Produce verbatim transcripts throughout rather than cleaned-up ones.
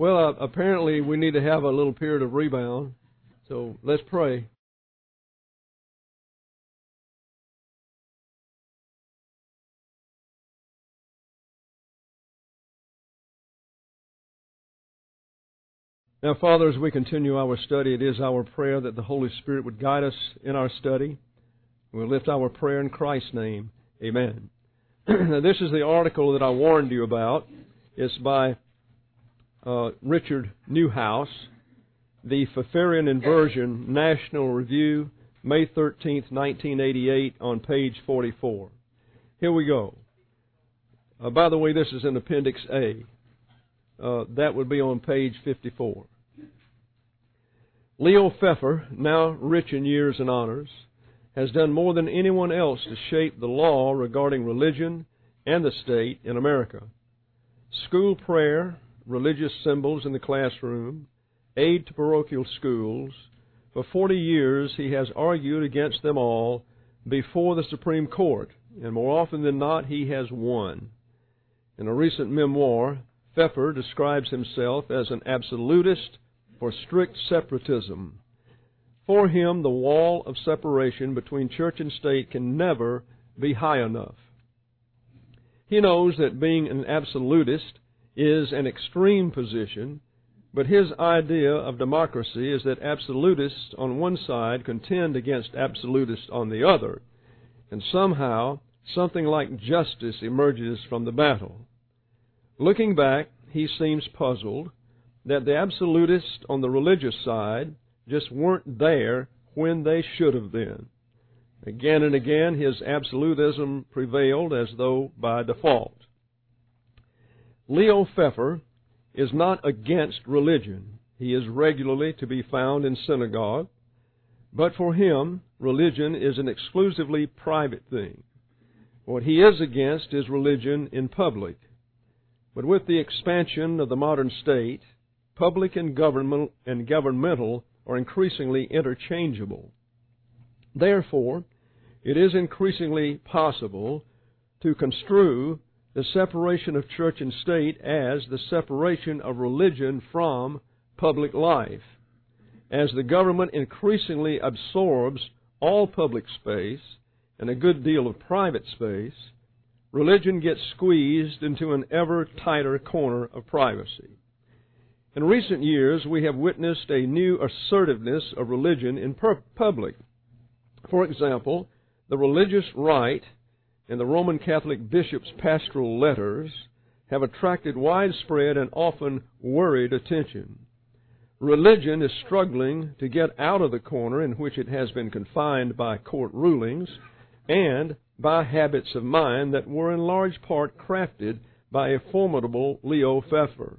Well, uh, apparently we need to have a little period of rebound, so let's pray. Now, Father, as we continue our study, it is our prayer that the Holy Spirit would guide us in our study. We'll lift our prayer in Christ's name. Amen. Now, this is the article that I warned you about. It's by uh, Richard Newhouse, The Pfefferian Inversion, National Review, May thirteenth, nineteen eighty-eight, on page forty-four. Here we go. Uh, by the way, this is in Appendix A. Uh, that would be on page fifty-four. Leo Pfeffer, now rich in years and honors, has done more than anyone else to shape the law regarding religion and the state in America. School prayer, religious symbols in the classroom, aid to parochial schools. For forty years he has argued against them all before the Supreme Court, and more often than not he has won. In a recent memoir, Pfeffer describes himself as an absolutist for strict separatism. For him, the wall of separation between church and state can never be high enough. He knows that being an absolutist is an extreme position, but his idea of democracy is that absolutists on one side contend against absolutists on the other, and somehow something like justice emerges from the battle. Looking back, he seems puzzled that the absolutists on the religious side just weren't there when they should have been. Again and again, his absolutism prevailed as though by default. Leo Pfeffer is not against religion. He is regularly to be found in synagogue, but for him, religion is an exclusively private thing. What he is against is religion in public. But with the expansion of the modern state, public and government and governmental are increasingly interchangeable. Therefore, it is increasingly possible to construe the separation of church and state as the separation of religion from public life. As the government increasingly absorbs all public space and a good deal of private space, religion gets squeezed into an ever tighter corner of privacy. In recent years, we have witnessed a new assertiveness of religion in per- public. For example, the religious right and the Roman Catholic bishops' pastoral letters have attracted widespread and often worried attention. Religion is struggling to get out of the corner in which it has been confined by court rulings and by habits of mind that were in large part crafted by a formidable Leo Pfeffer.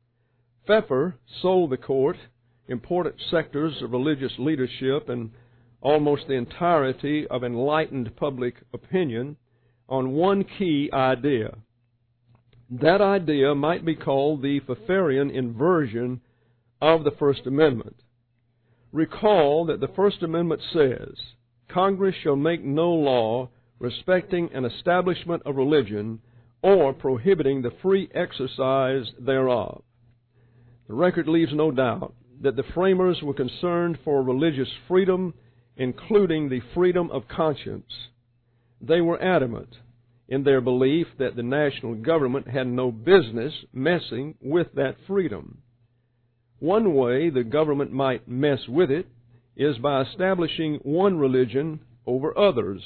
Pfeffer sold the court important sectors of religious leadership and almost the entirety of enlightened public opinion on one key idea. That idea might be called the Pfefferian inversion of the First Amendment. Recall that the First Amendment says, Congress shall make no law respecting an establishment of religion or prohibiting the free exercise thereof. The record leaves no doubt that the framers were concerned for religious freedom, including the freedom of conscience. They were adamant in their belief that the national government had no business messing with that freedom. One way the government might mess with it is by establishing one religion over others.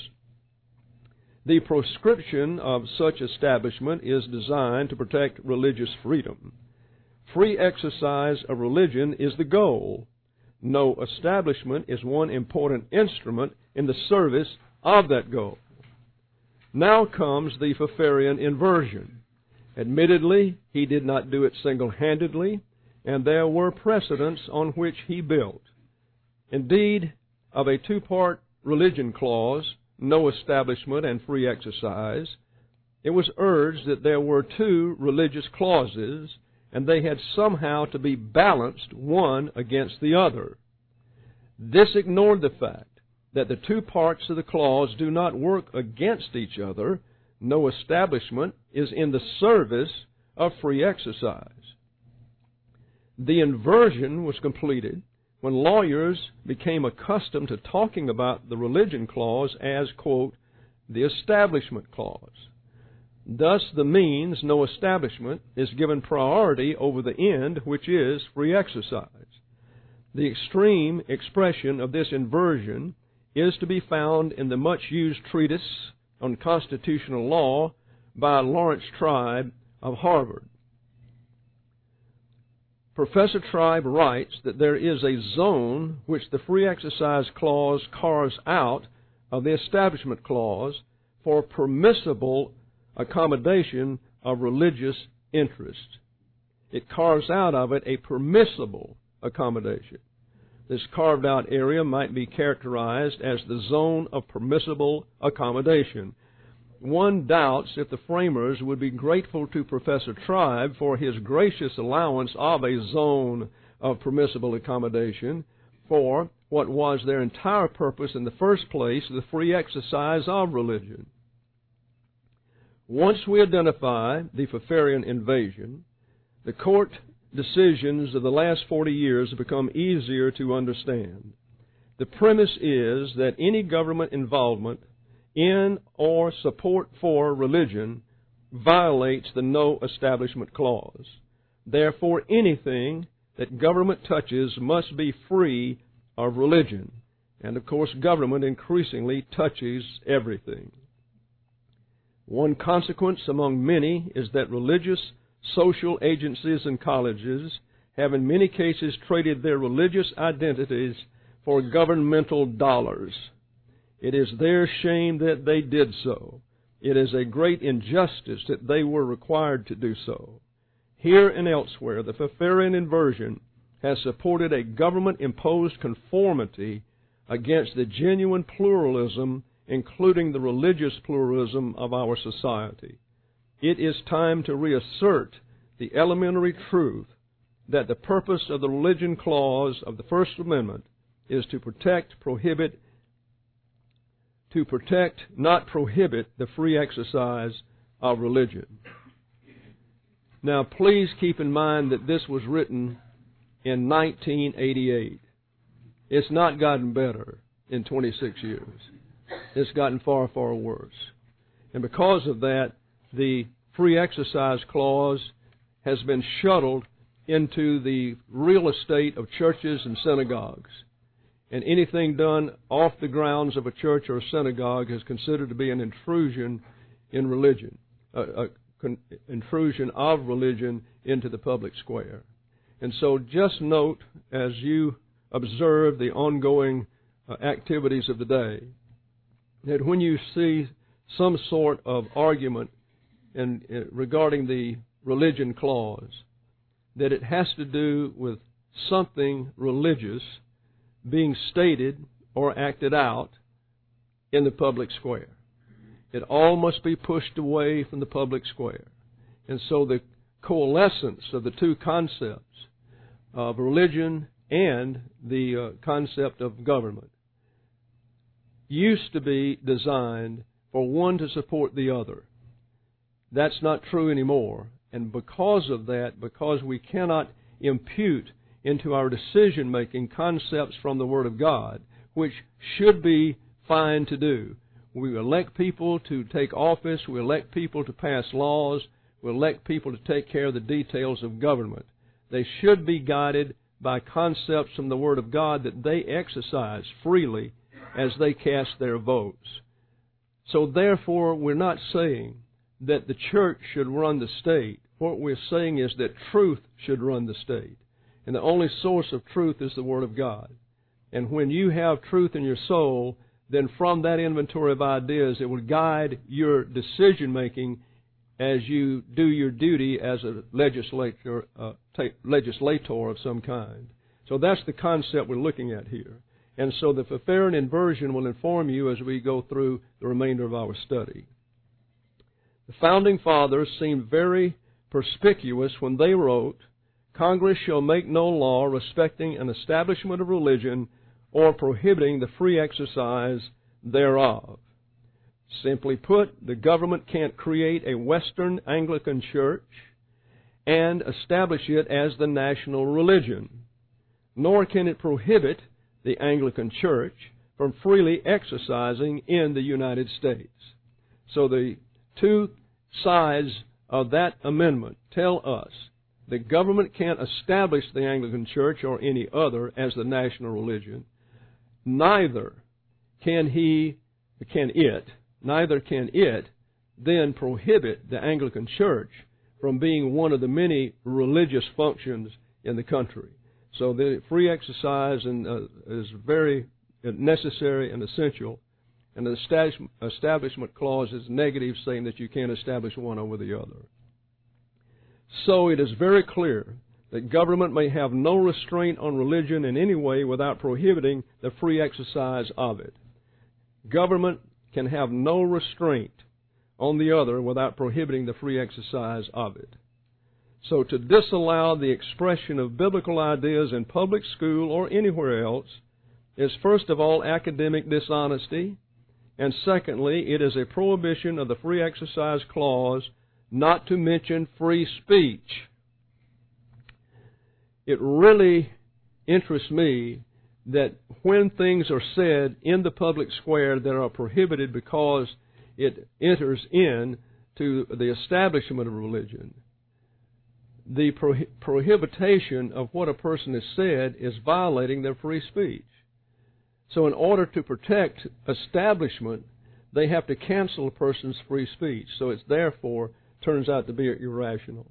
The proscription of such establishment is designed to protect religious freedom. Free exercise of religion is the goal. No establishment is one important instrument in the service of that goal. Now comes the Pfefferian inversion. Admittedly, he did not do it single-handedly, and there were precedents on which he built. Indeed, of a two-part religion clause, no establishment and free exercise, it was urged that there were two religious clauses, and they had somehow to be balanced one against the other. This ignored the fact that the two parts of the clause do not work against each other. No establishment is in the service of free exercise. The inversion was completed when lawyers became accustomed to talking about the religion clause as, quote, the establishment clause. Thus, the means, no establishment, is given priority over the end, which is free exercise. The extreme expression of this inversion is to be found in the much-used treatise on constitutional law by Lawrence Tribe of Harvard. Professor Tribe writes that there is a zone which the free exercise clause carves out of the establishment clause for permissible accommodation of religious interest. It carves out of it a permissible accommodation. This carved out area might be characterized as the zone of permissible accommodation. One doubts if the framers would be grateful to Professor Tribe for his gracious allowance of a zone of permissible accommodation for what was their entire purpose in the first place, the free exercise of religion. Once we identify the Pfefferian invasion, the court decisions of the last forty years have become easier to understand. The premise is that any government involvement in or support for religion violates the No Establishment Clause. Therefore, anything that government touches must be free of religion. And, of course, government increasingly touches everything. One consequence among many is that religious social agencies and colleges have in many cases traded their religious identities for governmental dollars. It is their shame that they did so. It is a great injustice that they were required to do so. Here and elsewhere, the Pfefferian inversion has supported a government-imposed conformity against the genuine pluralism, including the religious pluralism of our society. It is time to reassert the elementary truth that the purpose of the religion clause of the First Amendment is to protect, prohibit, to protect, not prohibit, the free exercise of religion. Now, please keep in mind that this was written in nineteen eighty-eight. It's not gotten better in twenty-six years. It's gotten far, far worse. And because of that, the free exercise clause has been shuttled into the real estate of churches and synagogues. And anything done off the grounds of a church or a synagogue is considered to be an intrusion in religion, a, a con- intrusion of religion into the public square. And so just note, as you observe the ongoing uh, activities of the day, that when you see some sort of argument in, in, regarding the religion clause, that it has to do with something religious being stated or acted out in the public square. It all must be pushed away from the public square. And so the coalescence of the two concepts of religion and the uh, concept of government used to be designed for one to support the other. That's not true anymore. And because of that, because we cannot impute into our decision-making concepts from the Word of God, which should be fine to do. We elect people to take office. We elect people to pass laws. We elect people to take care of the details of government. They should be guided by concepts from the Word of God that they exercise freely as they cast their votes. So therefore, we're not saying that the church should run the state. What we're saying is that truth should run the state. And the only source of truth is the Word of God. And when you have truth in your soul, then from that inventory of ideas, it will guide your decision-making as you do your duty as a legislator, uh, ta- legislator of some kind. So that's the concept we're looking at here. And so the Pfefferian inversion will inform you as we go through the remainder of our study. The Founding Fathers seemed very perspicuous when they wrote, "Congress shall make no law respecting an establishment of religion or prohibiting the free exercise thereof." Simply put, the government can't create a Western Anglican church and establish it as the national religion, nor can it prohibit the Anglican Church from freely exercising in the United States. So the two sides of that amendment tell us the government can't establish the Anglican Church or any other as the national religion. Neither can he, can it, neither can it then prohibit the Anglican Church from being one of the many religious functions in the country. So the free exercise and, uh, is very necessary and essential, and the establishment clause is negative, saying that you can't establish one over the other. So it is very clear that government may have no restraint on religion in any way without prohibiting the free exercise of it. Government can have no restraint on the other without prohibiting the free exercise of it. So to disallow the expression of biblical ideas in public school or anywhere else is first of all academic dishonesty, and secondly, it is a prohibition of the free exercise clause, not to mention free speech. It really interests me that when things are said in the public square that are prohibited because it enters in to the establishment of religion, the prohi- prohibition of what a person has said is violating their free speech. So in order to protect establishment, they have to cancel a person's free speech. So it therefore turns out to be irrational.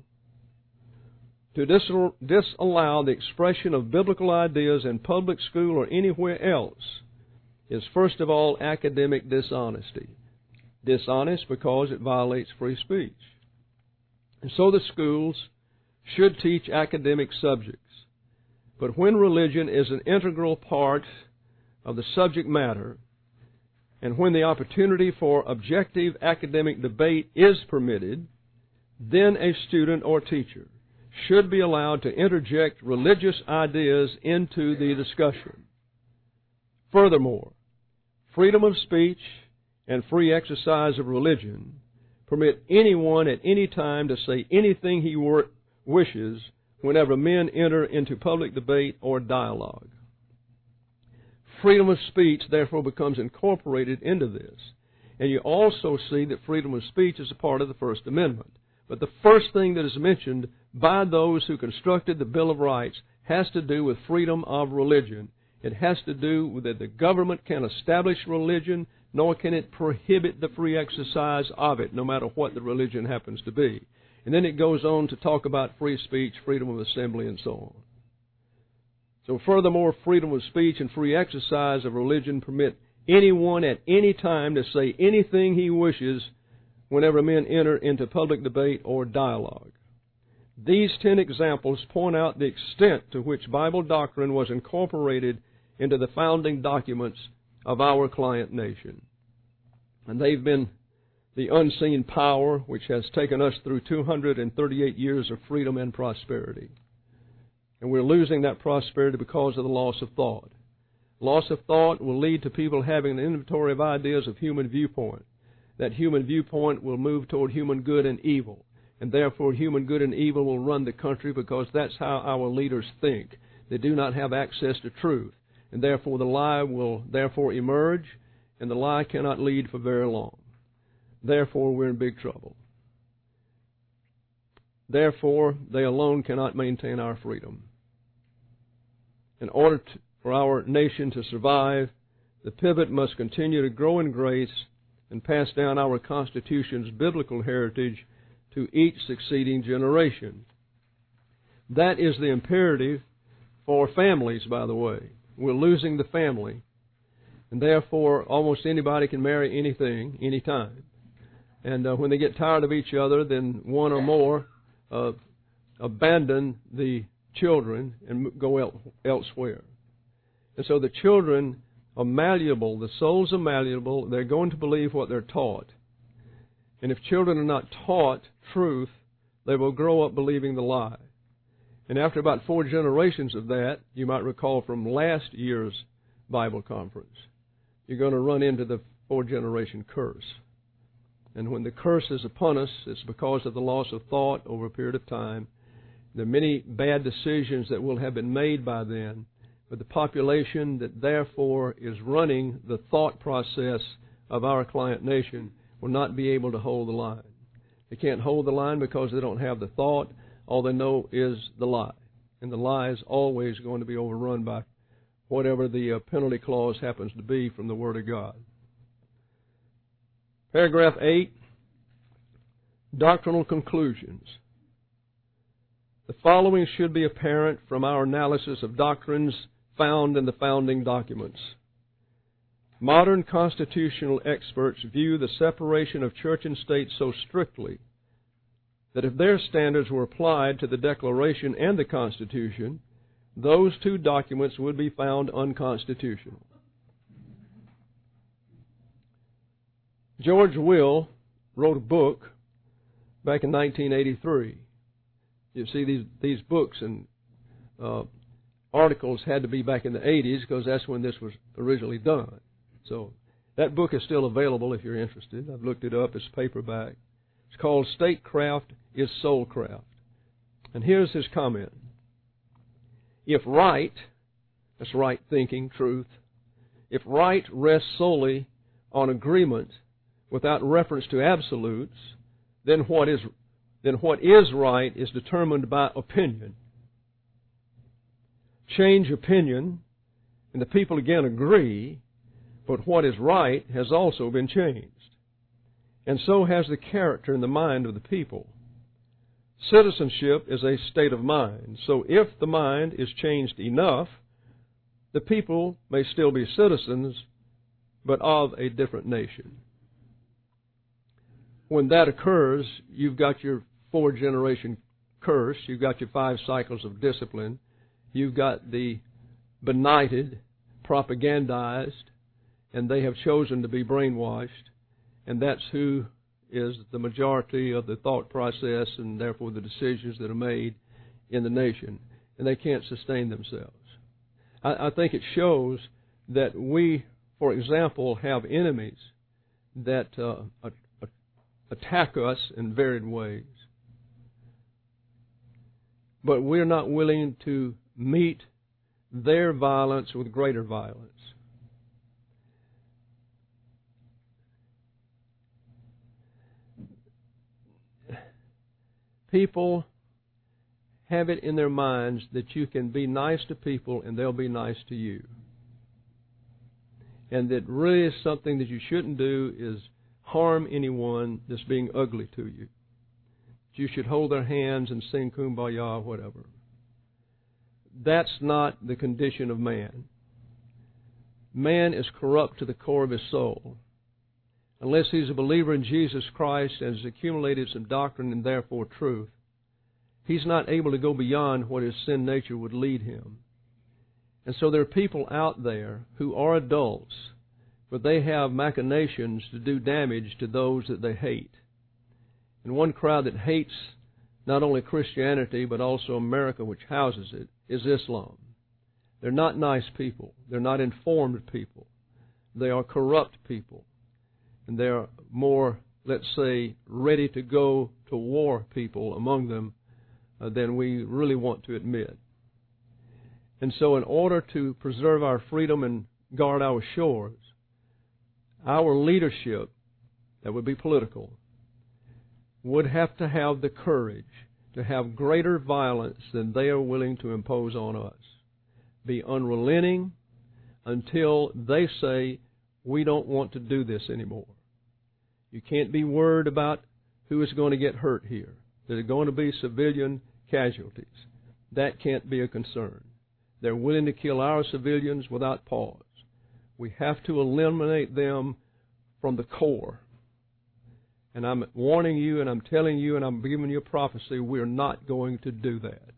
To dis- disallow the expression of biblical ideas in public school or anywhere else is first of all academic dishonesty. Dishonest because it violates free speech. And so the schools should teach academic subjects. But when religion is an integral part of the subject matter, and when the opportunity for objective academic debate is permitted, then a student or teacher should be allowed to interject religious ideas into the discussion. Furthermore, freedom of speech and free exercise of religion permit anyone at any time to say anything he wishes whenever men enter into public debate or dialogue. Freedom of speech, therefore, becomes incorporated into this. And you also see that freedom of speech is a part of the First Amendment. But the first thing that is mentioned by those who constructed the Bill of Rights has to do with freedom of religion. It has to do with that the government can establish religion, nor can it prohibit the free exercise of it, no matter what the religion happens to be. And then it goes on to talk about free speech, freedom of assembly, and so on. So furthermore, freedom of speech and free exercise of religion permit anyone at any time to say anything he wishes whenever men enter into public debate or dialogue. These ten examples point out the extent to which Bible doctrine was incorporated into the founding documents of our client nation. And they've been the unseen power which has taken us through two hundred thirty-eight years of freedom and prosperity. And we're losing that prosperity because of the loss of thought. Loss of thought will lead to people having an inventory of ideas of human viewpoint. That human viewpoint will move toward human good and evil. And therefore human good and evil will run the country because that's how our leaders think. They do not have access to truth. And therefore the lie will therefore emerge, and the lie cannot lead for very long. Therefore we're in big trouble. Therefore they alone cannot maintain our freedom. In order to, for our nation to survive, the pivot must continue to grow in grace and pass down our Constitution's biblical heritage to each succeeding generation. That is the imperative for families, by the way. We're losing the family, and therefore almost anybody can marry anything, anytime. And uh, when they get tired of each other, then one or more uh, abandon the children and go el- elsewhere. And so the children are malleable, the souls are malleable, they're going to believe what they're taught. And if children are not taught truth, they will grow up believing the lie. And after about four generations of that, you might recall from last year's Bible conference, you're going to run into the four-generation curse. And when the curse is upon us, it's because of the loss of thought over a period of time. There are many bad decisions that will have been made by then, but the population that therefore is running the thought process of our client nation will not be able to hold the line. They can't hold the line because they don't have the thought. All they know is the lie. And the lie is always going to be overrun by whatever the uh, penalty clause happens to be from the Word of God. Paragraph eight, doctrinal conclusions. The following should be apparent from our analysis of doctrines found in the founding documents. Modern constitutional experts view the separation of church and state so strictly that if their standards were applied to the Declaration and the Constitution, those two documents would be found unconstitutional. George Will wrote a book back in nineteen eighty-three. You see, these these books and uh, articles had to be back in the eighties because that's when this was originally done. So that book is still available if you're interested. I've looked it up. It's paperback. It's called Statecraft is Soulcraft. And here's his comment. If right, that's right thinking, truth, if right rests solely on agreement without reference to absolutes, then what is then what is right is determined by opinion. Change opinion, and the people again agree, but what is right has also been changed. And so has the character and the mind of the people. Citizenship is a state of mind. So if the mind is changed enough, the people may still be citizens, but of a different nation. When that occurs, you've got your four-generation curse, you've got your five cycles of discipline, you've got the benighted, propagandized, and they have chosen to be brainwashed, and that's who is the majority of the thought process and therefore the decisions that are made in the nation, and they can't sustain themselves. I, I think it shows that we, for example, have enemies that uh, a, a, attack us in varied ways, but we're not willing to meet their violence with greater violence. People have it in their minds that you can be nice to people and they'll be nice to you. And that really is something that you shouldn't do is harm anyone that's being ugly to you. You should hold their hands and sing Kumbaya or whatever. That's not the condition of man. Man is corrupt to the core of his soul. Unless he's a believer in Jesus Christ and has accumulated some doctrine and therefore truth, he's not able to go beyond what his sin nature would lead him. And so there are people out there who are adults, but they have machinations to do damage to those that they hate. And one crowd that hates not only Christianity but also America, which houses it, is Islam. They're not nice people. They're not informed people. They are corrupt people. And there are more, let's say, ready to go to war people among them uh, than we really want to admit. And so in order to preserve our freedom and guard our shores, our leadership, that would be political, would have to have the courage to have greater violence than they are willing to impose on us. Be unrelenting until they say, we don't want to do this anymore. You can't be worried about who is going to get hurt here. There are going to be civilian casualties. That can't be a concern. They're willing to kill our civilians without pause. We have to eliminate them from the core. And I'm warning you and I'm telling you and I'm giving you a prophecy, we're not going to do that.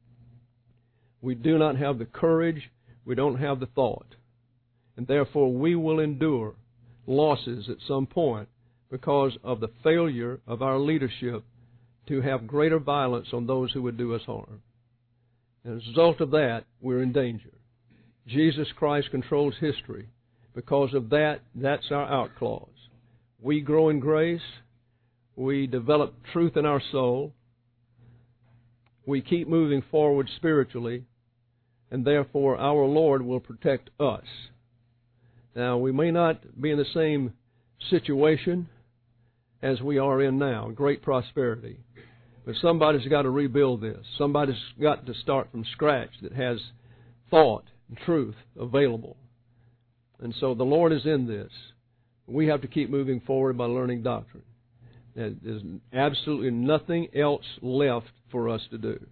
We do not have the courage. We don't have the thought. And therefore we will endure losses at some point because of the failure of our leadership to have greater violence on those who would do us harm. And as a result of that, we're in danger. Jesus Christ controls history. Because of that, that's our out clause. We grow in grace. We develop truth in our soul. we keep moving forward spiritually, and therefore our Lord will protect us. Now, we may not be in the same situation as we are in now, great prosperity. But somebody's got to rebuild this. Somebody's got to start from scratch that has thought and truth available. And so the Lord is in this. We have to keep moving forward by learning doctrine. There's absolutely nothing else left for us to do.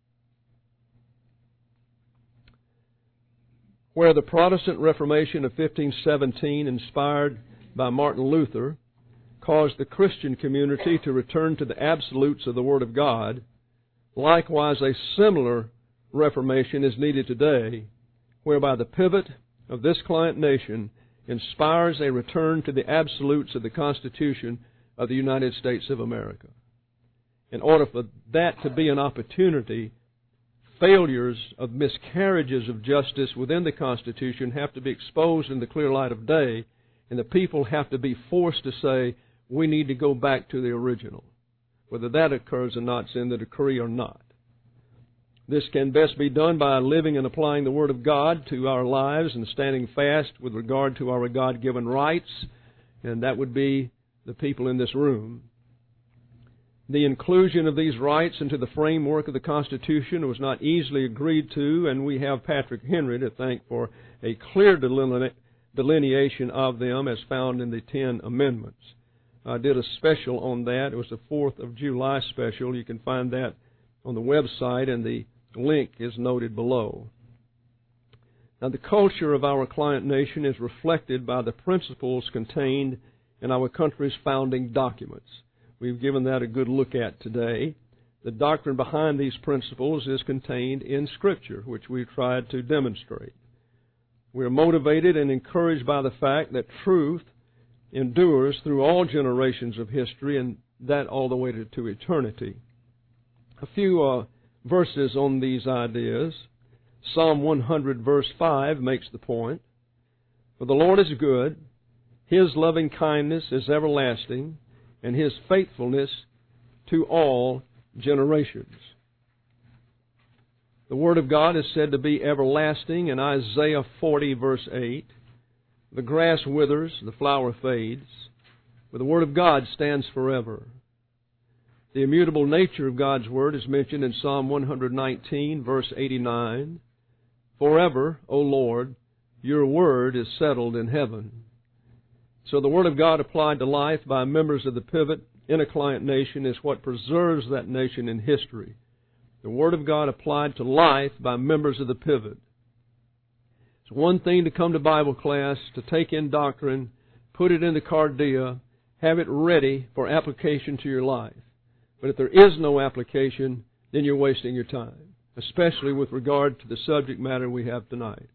Where the Protestant Reformation of fifteen seventeen, inspired by Martin Luther, caused the Christian community to return to the absolutes of the Word of God, likewise a similar reformation is needed today, whereby the pivot of this client nation inspires a return to the absolutes of the Constitution of the United States of America. In order for that to be an opportunity, failures of miscarriages of justice within the Constitution have to be exposed in the clear light of day, and the people have to be forced to say, we need to go back to the original, whether that occurs or not in the decree or not. This can best be done by living and applying the Word of God to our lives and standing fast with regard to our God-given rights, and that would be the people in this room. The inclusion of these rights into the framework of the Constitution was not easily agreed to, and we have Patrick Henry to thank for a clear delineation of them as found in the Ten Amendments. I did a special on that. It was the fourth of July special. You can find that on the website, and the link is noted below. Now, the culture of our client nation is reflected by the principles contained in our country's founding documents. We've given that a good look at today. The doctrine behind these principles is contained in Scripture, which we've tried to demonstrate. We are motivated and encouraged by the fact that truth endures through all generations of history, and that all the way to, to eternity. A few uh, verses on these ideas. Psalm one hundred verse five makes the point. For the Lord is good, His loving kindness is everlasting, and His faithfulness to all generations. The Word of God is said to be everlasting in Isaiah forty verse eight. The grass withers, the flower fades, but the Word of God stands forever. The immutable nature of God's Word is mentioned in Psalm one nineteen, verse eighty-nine. Forever, O Lord, your Word is settled in heaven. So the Word of God applied to life by members of the pivot in a client nation is what preserves that nation in history. The Word of God applied to life by members of the pivot. It's one thing to come to Bible class, to take in doctrine, put it in the cardia, have it ready for application to your life. But if there is no application, then you're wasting your time, especially with regard to the subject matter we have tonight.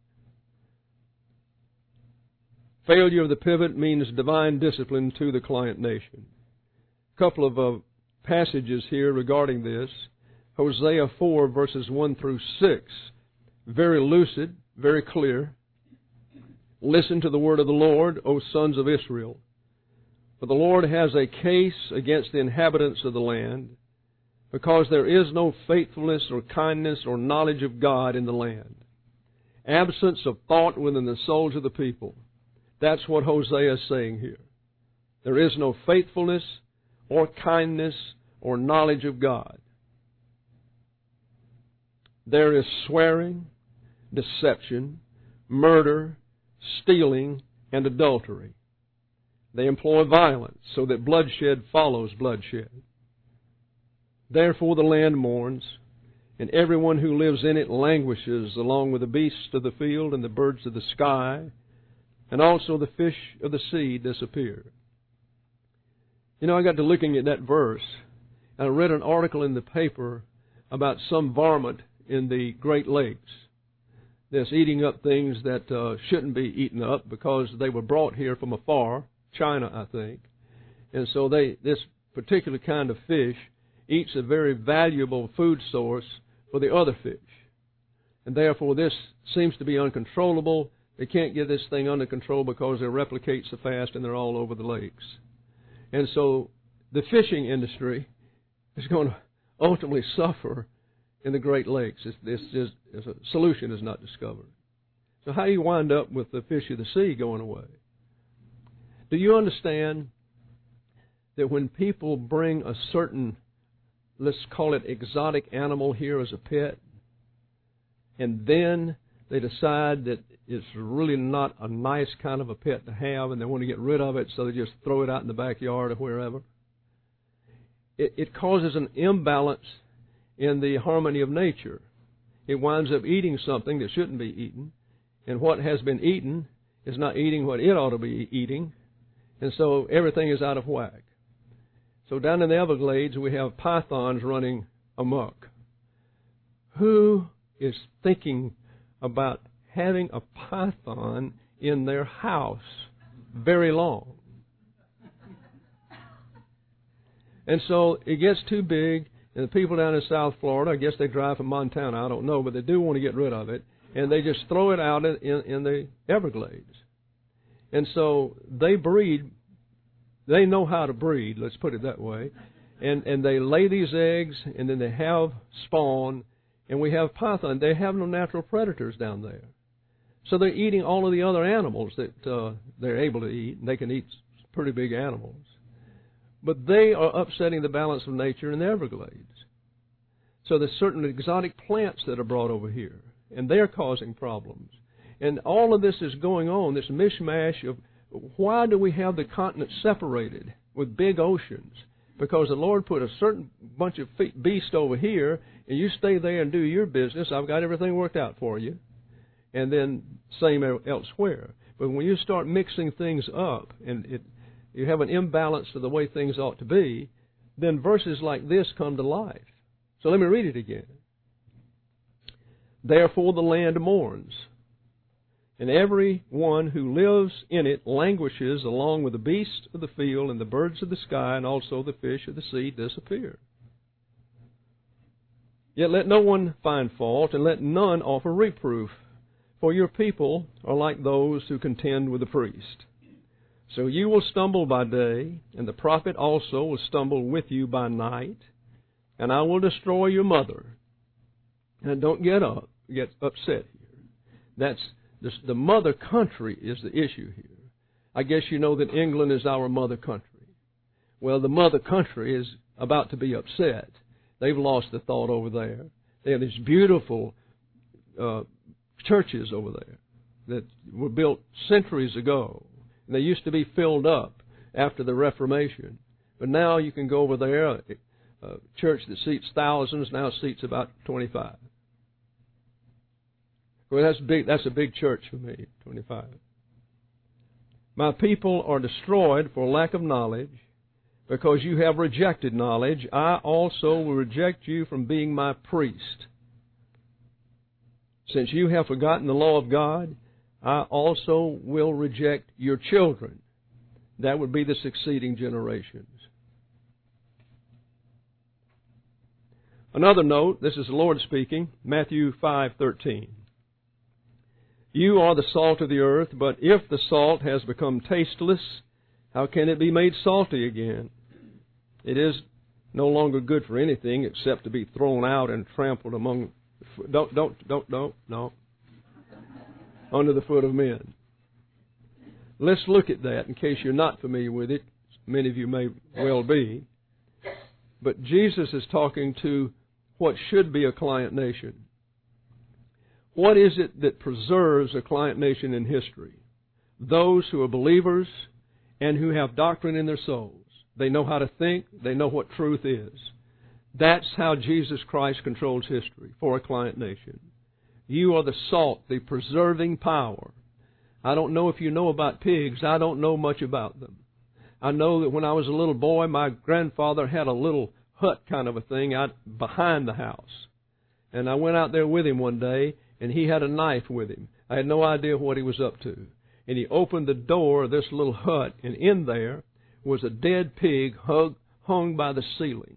Failure of the pivot means divine discipline to the client nation. A couple of uh, passages here regarding this. Hosea four, verses one through six. Very lucid, very clear. Listen to the word of the Lord, O sons of Israel. For the Lord has a case against the inhabitants of the land, because there is no faithfulness or kindness or knowledge of God in the land. Absence of thought within the souls of the people. That's what Hosea is saying here. There is no faithfulness or kindness or knowledge of God. There is swearing, deception, murder, stealing, and adultery. They employ violence so that bloodshed follows bloodshed. Therefore the land mourns, and everyone who lives in it languishes, along with the beasts of the field and the birds of the sky, and also the fish of the sea disappear. You know, I got to looking at that verse, and I read an article in the paper about some varmint in the Great Lakes that's eating up things that uh, shouldn't be eaten up because they were brought here from afar, China, I think. And so they this particular kind of fish eats a very valuable food source for the other fish. And therefore this seems to be uncontrollable. They can't get this thing under control because they replicate so fast and they're all over the lakes. And so the fishing industry is going to ultimately suffer in the Great Lakes. It's, this is, it's a solution is not discovered. So how do you wind up with the fish of the sea going away? Do you understand that when people bring a certain, let's call it exotic animal here as a pet, and then they decide that it's really not a nice kind of a pet to have and they want to get rid of it, so they just throw it out in the backyard or wherever, it, it causes an imbalance in the harmony of nature. It winds up eating something that shouldn't be eaten, and what has been eaten is not eating what it ought to be eating, and so everything is out of whack. So down in the Everglades, we have pythons running amok. Who is thinking about having a python in their house very long? And so it gets too big, and the people down in South Florida, I guess they drive from Montana, I don't know, but they do want to get rid of it, and they just throw it out in, in the Everglades. And so they breed, they know how to breed, let's put it that way, and, and they lay these eggs, and then they have spawn, and we have python. They have no natural predators down there. So they're eating all of the other animals that uh, they're able to eat, and they can eat pretty big animals. But they are upsetting the balance of nature in the Everglades. So there's certain exotic plants that are brought over here, and they're causing problems. And all of this is going on, this mishmash of why do we have the continent separated with big oceans? Because the Lord put a certain bunch of beasts over here, and you stay there and do your business. I've got everything worked out for you. And then same elsewhere. But when you start mixing things up, and it, you have an imbalance to the way things ought to be, then verses like this come to life. So let me read it again. Therefore the land mourns, and every one who lives in it languishes, along with the beasts of the field and the birds of the sky, and also the fish of the sea disappear. Yet let no one find fault, and let none offer reproof, for your people are like those who contend with the priest. So you will stumble by day, and the prophet also will stumble with you by night, and I will destroy your mother. And don't get up, get upset here. That's this, the mother country is the issue here. I guess you know that England is our mother country. Well, the mother country is about to be upset. They've lost the thought over there. They have these beautiful uh, churches over there that were built centuries ago. And they used to be filled up after the Reformation. But now you can go over there, a, a church that seats thousands now seats about twenty-five. Well, that's big. That's a big church for me, twenty-five. My people are destroyed for lack of knowledge. Because you have rejected knowledge, I also will reject you from being my priest. Since you have forgotten the law of God, I also will reject your children. That would be the succeeding generations. Another note, this is the Lord speaking, Matthew five thirteen. You are the salt of the earth, but if the salt has become tasteless, how can it be made salty again? It is no longer good for anything except to be thrown out and trampled among. Don't, don't, don't, don't, no. Under the foot of men. Let's look at that in case you're not familiar with it. Many of you may well be. But Jesus is talking to what should be a client nation. What is it that preserves a client nation in history? Those who are believers and who have doctrine in their souls. They know how to think. They know what truth is. That's how Jesus Christ controls history for a client nation. You are the salt, the preserving power. I don't know if you know about pigs. I don't know much about them. I know that when I was a little boy, my grandfather had a little hut kind of a thing out behind the house. And I went out there with him one day, and he had a knife with him. I had no idea what he was up to. And he opened the door of this little hut, and in there was a dead pig hung, hung by the ceiling.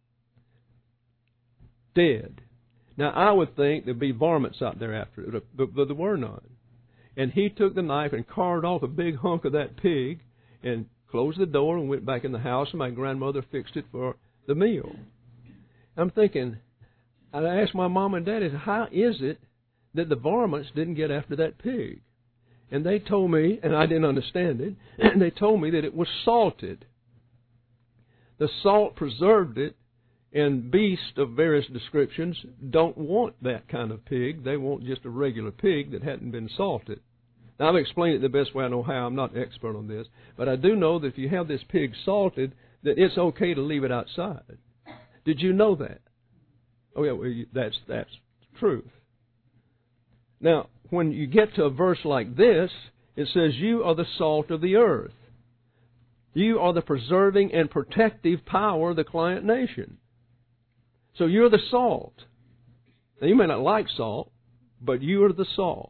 Dead. Now, I would think there'd be varmints out there after it, but, but there were none. And he took the knife and carved off a big hunk of that pig and closed the door and went back in the house, and my grandmother fixed it for the meal. I'm thinking, And I asked my mom and daddy, how is it that the varmints didn't get after that pig? And they told me, and I didn't understand it, and they told me that it was salted. The salt preserved it, and beasts of various descriptions don't want that kind of pig. They want just a regular pig that hadn't been salted. Now, I've explained it the best way I know how. I'm not an expert on this. But I do know that if you have this pig salted, that it's okay to leave it outside. Did you know that? Oh, yeah, well, that's, that's truth. Now, when you get to a verse like this, it says, you are the salt of the earth. You are the preserving and protective power of the client nation. So you're the salt. Now, you may not like salt, but you are the salt.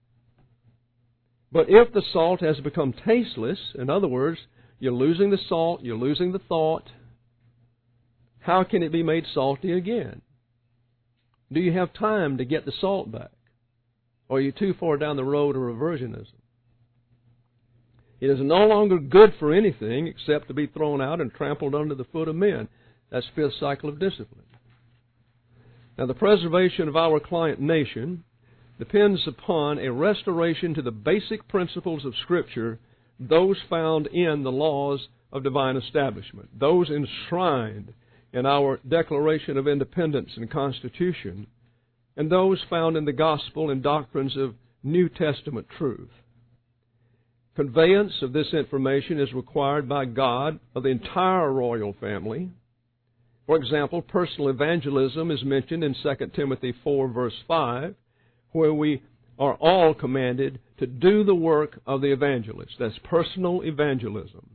But if the salt has become tasteless, in other words, you're losing the salt, you're losing the thought, how can it be made salty again? Do you have time to get the salt back? Or are you too far down the road of reversionism? It is no longer good for anything except to be thrown out and trampled under the foot of men. That's the fifth cycle of discipline. Now, the preservation of our client nation depends upon a restoration to the basic principles of Scripture, those found in the laws of divine establishment, those enshrined in our Declaration of Independence and Constitution, and those found in the gospel and doctrines of New Testament truth. Conveyance of this information is required by God of the entire royal family. For example, personal evangelism is mentioned in Second Timothy four, verse five, where we are all commanded to do the work of the evangelist. That's personal evangelism.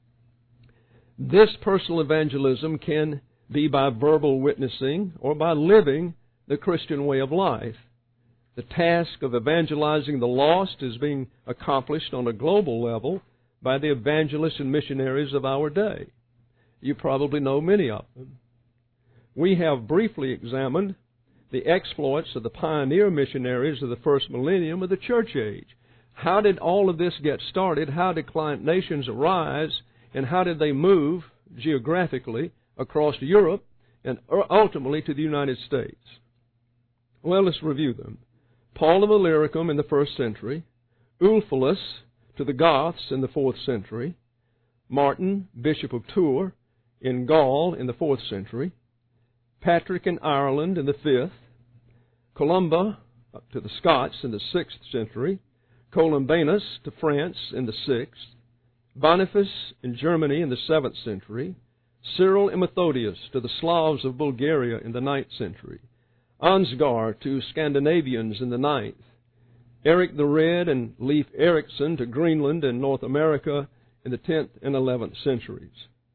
This personal evangelism can be by verbal witnessing or by living the Christian way of life. The task of evangelizing the lost is being accomplished on a global level by the evangelists and missionaries of our day. You probably know many of them. We have briefly examined the exploits of the pioneer missionaries of the first millennium of the church age. How did all of this get started? How did client nations arise? And how did they move geographically across Europe and ultimately to the United States? Well, let's review them. Paul of Illyricum in the first century, Ulfilas to the Goths in the fourth century, Martin, Bishop of Tours in Gaul in the fourth century, Patrick in Ireland in the fifth, Columba to the Scots in the sixth century, Columbanus to France in the sixth, Boniface in Germany in the seventh century, Cyril and Methodius to the Slavs of Bulgaria in the ninth century, Ansgar to Scandinavians in the ninth, Eric the Red and Leif Erikson to Greenland and North America in the tenth and eleventh centuries.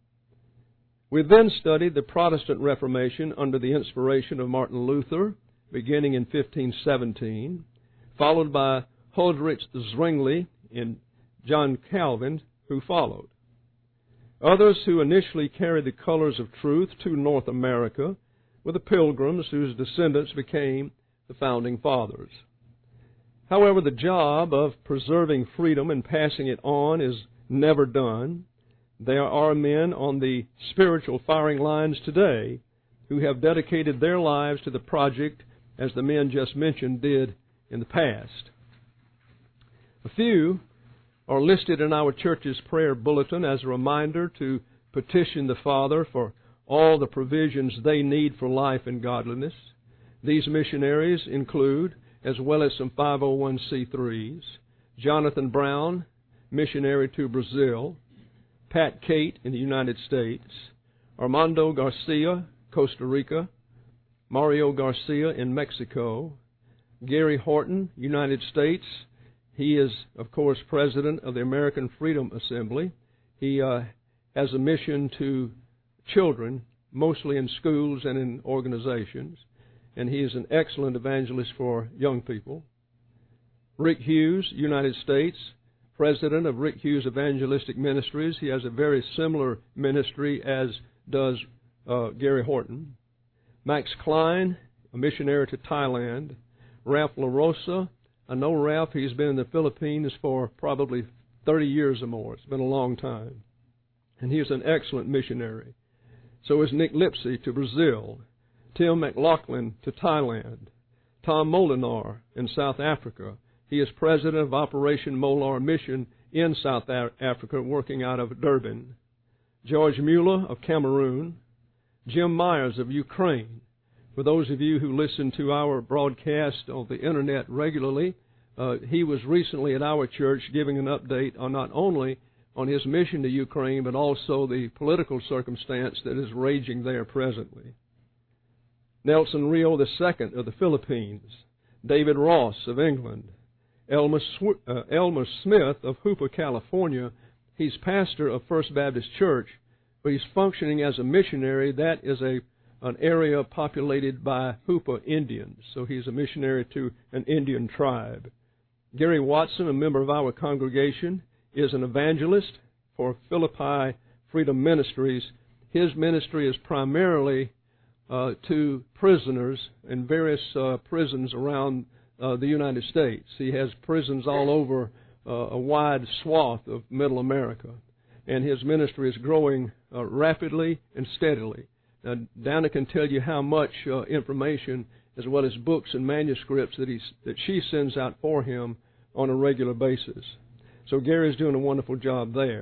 We then studied the Protestant Reformation under the inspiration of Martin Luther, beginning in fifteen seventeen, followed by Huldrych Zwingli and John Calvin, who followed. Others who initially carried the colors of truth to North America were the Pilgrims, whose descendants became the Founding Fathers. However, the job of preserving freedom and passing it on is never done. There are men on the spiritual firing lines today who have dedicated their lives to the project as the men just mentioned did in the past. A few are listed in our church's prayer bulletin as a reminder to petition the Father for all the provisions they need for life and godliness. These missionaries include, as well as some five oh one c threes, Jonathan Brown, missionary to Brazil, Pat Cate in the United States, Armando Garcia, Costa Rica, Mario Garcia in Mexico, Gary Horton, United States. He is, of course, president of the American Freedom Assembly. He uh, has a mission to children, mostly in schools and in organizations, and he is an excellent evangelist for young people. Rick Hughes, United States, president of Rick Hughes Evangelistic Ministries. He has a very similar ministry as does uh, Gary Horton. Max Klein, a missionary to Thailand. Ralph LaRosa, I know Ralph, he's been in the Philippines for probably thirty years or more. It's been a long time. And he is an excellent missionary. So is Nick Lipsey to Brazil. Tim McLaughlin to Thailand, Tom Molinar in South Africa. He is president of Operation Molar Mission in South Africa, working out of Durban. George Mueller of Cameroon, Jim Myers of Ukraine. For those of you who listen to our broadcast on the Internet regularly, uh, he was recently at our church giving an update on not only on his mission to Ukraine, but also the political circumstance that is raging there presently. Nelson Rio the Second of the Philippines, David Ross of England, Elmer, Sw- uh, Elmer Smith of Hooper, California. He's pastor of First Baptist Church, but he's functioning as a missionary. That is a an area populated by Hooper Indians, so he's a missionary to an Indian tribe. Gary Watson, a member of our congregation, is an evangelist for Philippi Freedom Ministries. His ministry is primarily uh, to prisoners in various uh, prisons around uh, the United States. He has prisons all over uh, a wide swath of Middle America, and his ministry is growing uh, rapidly and steadily. Now, Dana can tell you how much uh, information, as well as books and manuscripts, that he that she sends out for him on a regular basis. So Gary's doing a wonderful job there.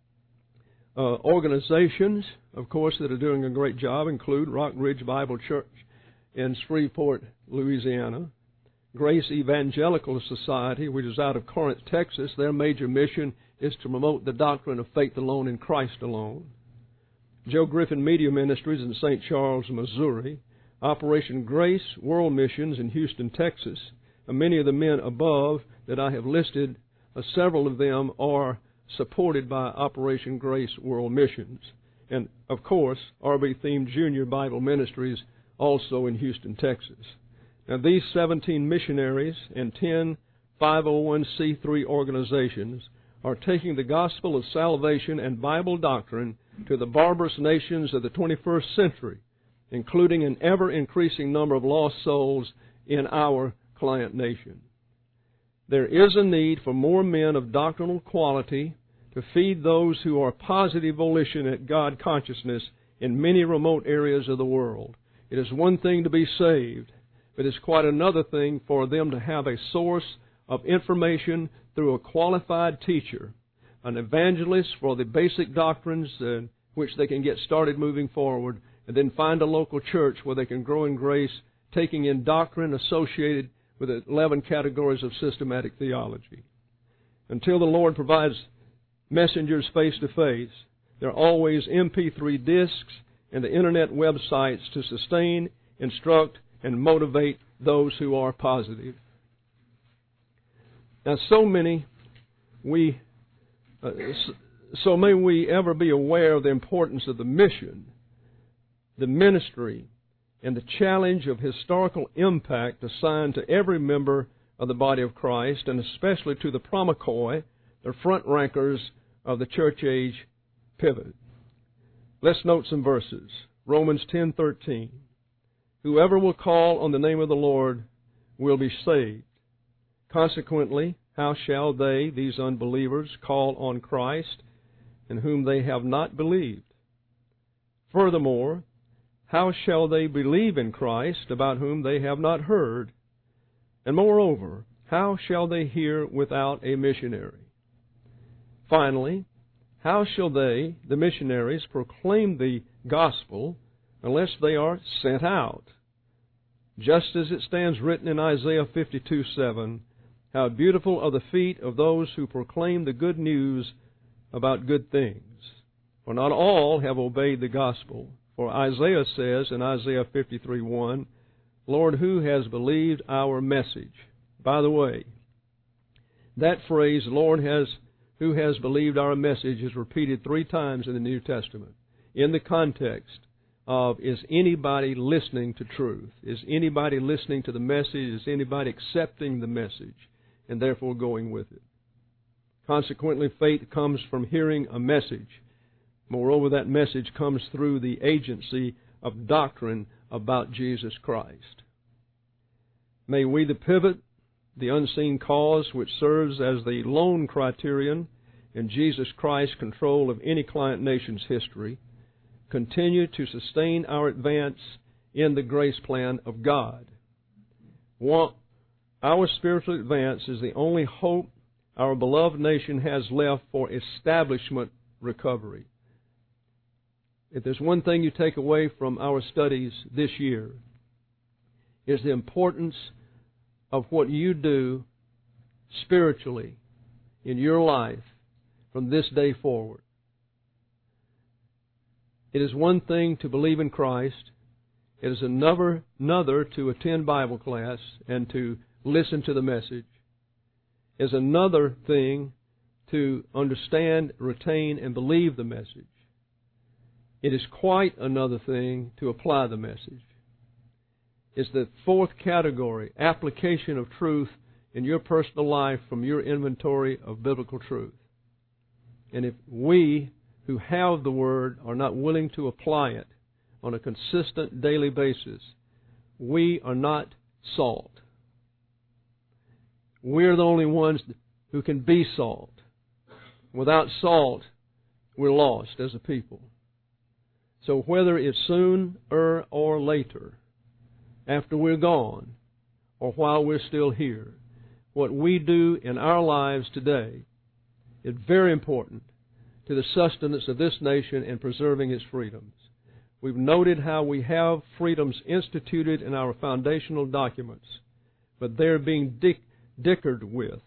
Uh, organizations, of course, that are doing a great job include Rock Ridge Bible Church in Shreveport, Louisiana, Grace Evangelical Society, which is out of Corinth, Texas. Their major mission is to promote the doctrine of faith alone in Christ alone. Joe Griffin Media Ministries in Saint Charles, Missouri, Operation Grace World Missions in Houston, Texas. And many of the men above that I have listed, uh, several of them are supported by Operation Grace World Missions. And, of course, R B Thiem Junior Bible Ministries, also in Houston, Texas. Now, these seventeen missionaries and ten five oh one c three organizations are taking the gospel of salvation and Bible doctrine to the barbarous nations of the twenty-first century, including an ever-increasing number of lost souls in our client nation. There is a need for more men of doctrinal quality to feed those who are positive volition at God consciousness in many remote areas of the world. It is one thing to be saved, but it's quite another thing for them to have a source of information through a qualified teacher, an evangelist for the basic doctrines in which they can get started moving forward, and then find a local church where they can grow in grace, taking in doctrine associated with the eleven categories of systematic theology. Until the Lord provides messengers face-to-face, there are always M P three discs and the Internet websites to sustain, instruct, and motivate those who are positive. Now, so many we, uh, so may we ever be aware of the importance of the mission, the ministry, and the challenge of historical impact assigned to every member of the body of Christ, and especially to the Promakoi, the front rankers of the church age pivot. Let's note some verses. Romans ten thirteen. Whoever will call on the name of the Lord will be saved. Consequently, how shall they, these unbelievers, call on Christ in whom they have not believed? Furthermore, how shall they believe in Christ about whom they have not heard? And moreover, how shall they hear without a missionary? Finally, how shall they, the missionaries, proclaim the gospel unless they are sent out? Just as it stands written in Isaiah fifty-two seven, how beautiful are the feet of those who proclaim the good news about good things. For not all have obeyed the gospel. For Isaiah says in Isaiah fifty-three one, Lord, who has believed our message? By the way, that phrase, Lord, has who has believed our message, is repeated three times in the New Testament in the context of, is anybody listening to truth? Is anybody listening to the message? Is anybody accepting the message and therefore going with it? Consequently, faith comes from hearing a message. Moreover, that message comes through the agency of doctrine about Jesus Christ. May we, the pivot, the unseen cause which serves as the lone criterion in Jesus Christ's control of any client nation's history, continue to sustain our advance in the grace plan of God. One, our spiritual advance is the only hope our beloved nation has left for establishment recovery. If there's one thing you take away from our studies this year, is the importance of what you do spiritually in your life from this day forward. It is one thing to believe in Christ. It is another, another to attend Bible class and to listen to the message. It is another thing to understand, retain, and believe the message. It is quite another thing to apply the message. It's the fourth category, application of truth in your personal life from your inventory of biblical truth. And if we who have the Word are not willing to apply it on a consistent daily basis, we are not salt. We're the only ones who can be salt. Without salt, we're lost as a people. So whether it's sooner or later, after we're gone, or while we're still here, what we do in our lives today is very important to the sustenance of this nation and preserving its freedoms. We've noted how we have freedoms instituted in our foundational documents, but they're being dick- dickered with.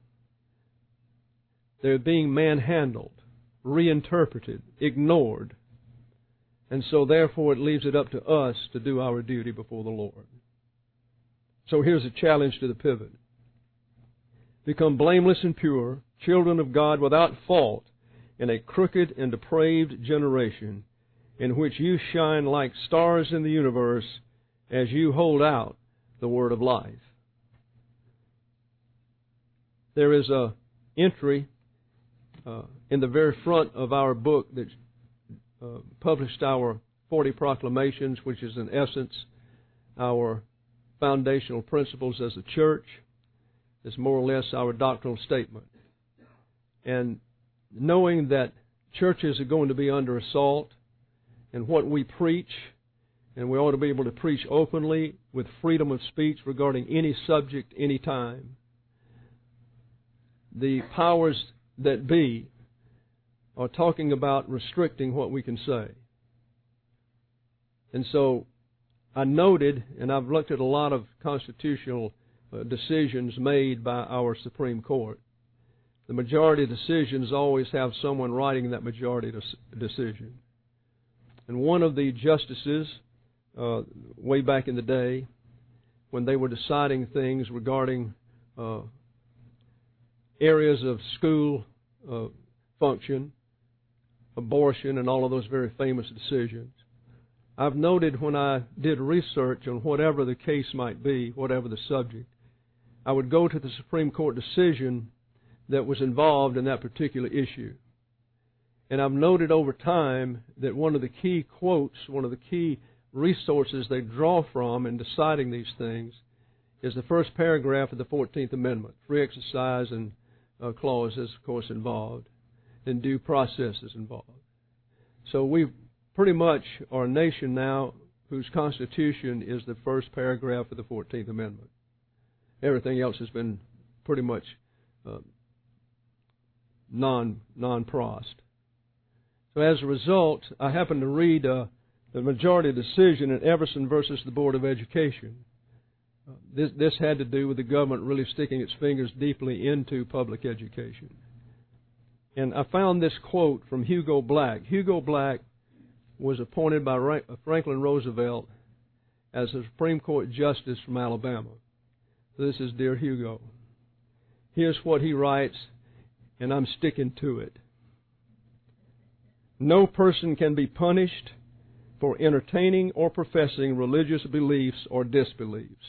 They're being manhandled, reinterpreted, ignored. And so therefore it leaves it up to us to do our duty before the Lord. So here's a challenge to the pivot. Become blameless and pure, children of God without fault in a crooked and depraved generation in which you shine like stars in the universe as you hold out the word of life. There is a entry uh, in the very front of our book that uh, published our forty proclamations, which is in essence our foundational principles as a church. It's more or less our doctrinal statement. And knowing that churches are going to be under assault, and what we preach, and we ought to be able to preach openly with freedom of speech regarding any subject, any time. The powers that be are talking about restricting what we can say. And so I noted, and I've looked at a lot of constitutional uh, decisions made by our Supreme Court. The majority decisions always have someone writing that majority decision. And one of the justices, uh, way back in the day, when they were deciding things regarding uh, areas of school uh, function, abortion, and all of those very famous decisions, I've noted when I did research on whatever the case might be, whatever the subject, I would go to the Supreme Court decision that was involved in that particular issue. And I've noted over time that one of the key quotes, one of the key resources they draw from in deciding these things is the first paragraph of the fourteenth Amendment. Free exercise and uh, clause is, of course, involved, and due process is involved. So we pretty much are a nation now whose Constitution is the first paragraph of the fourteenth Amendment. Everything else has been pretty much uh, non, non-prost. So as a result, I happened to read uh, the majority decision in Everson versus the Board of Education. Uh, this, this had to do with the government really sticking its fingers deeply into public education. And I found this quote from Hugo Black. Hugo Black was appointed by Ra- Franklin Roosevelt as a Supreme Court Justice from Alabama. This is Dear Hugo. Here's what he writes, and I'm sticking to it. No person can be punished for entertaining or professing religious beliefs or disbeliefs.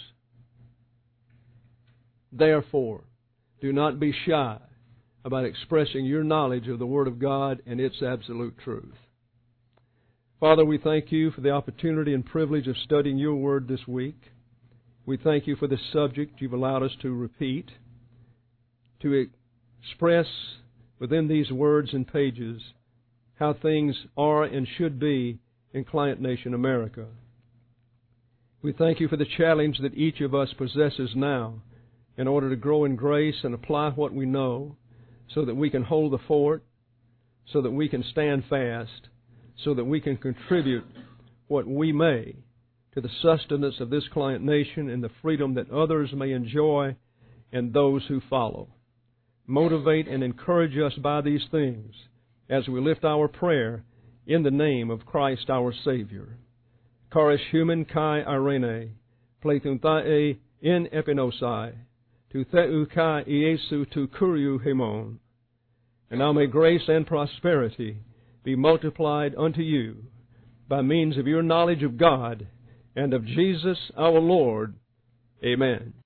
Therefore, do not be shy about expressing your knowledge of the Word of God and its absolute truth. Father, we thank you for the opportunity and privilege of studying your Word this week. We thank you for this subject you've allowed us to repeat, to express within these words and pages how things are and should be in client nation America. We thank you for the challenge that each of us possesses now in order to grow in grace and apply what we know so that we can hold the fort, so that we can stand fast, so that we can contribute what we may to the sustenance of this client nation and the freedom that others may enjoy and those who follow. Motivate and encourage us by these things as we lift our prayer in the name of Christ our Savior. Charis human kai irene, pleithun thae in epinosai, tu theu kai Iesu tu kuriu hemon. And now may grace and prosperity be multiplied unto you by means of your knowledge of God and of Jesus our Lord. Amen.